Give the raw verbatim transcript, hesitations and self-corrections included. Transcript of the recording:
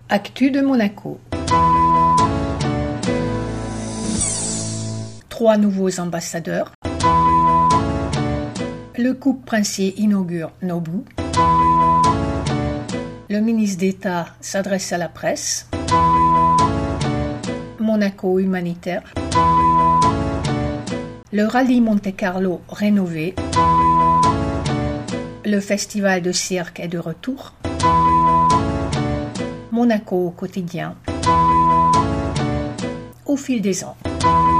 Actu de Monaco. Trois nouveaux ambassadeurs. Le couple princier inaugure Nobu. Le ministre d'État s'adresse à la presse. Monaco humanitaire. Le rallye Monte-Carlo rénové. Le festival de cirque est de retour. Monaco au quotidien. Au fil des ans.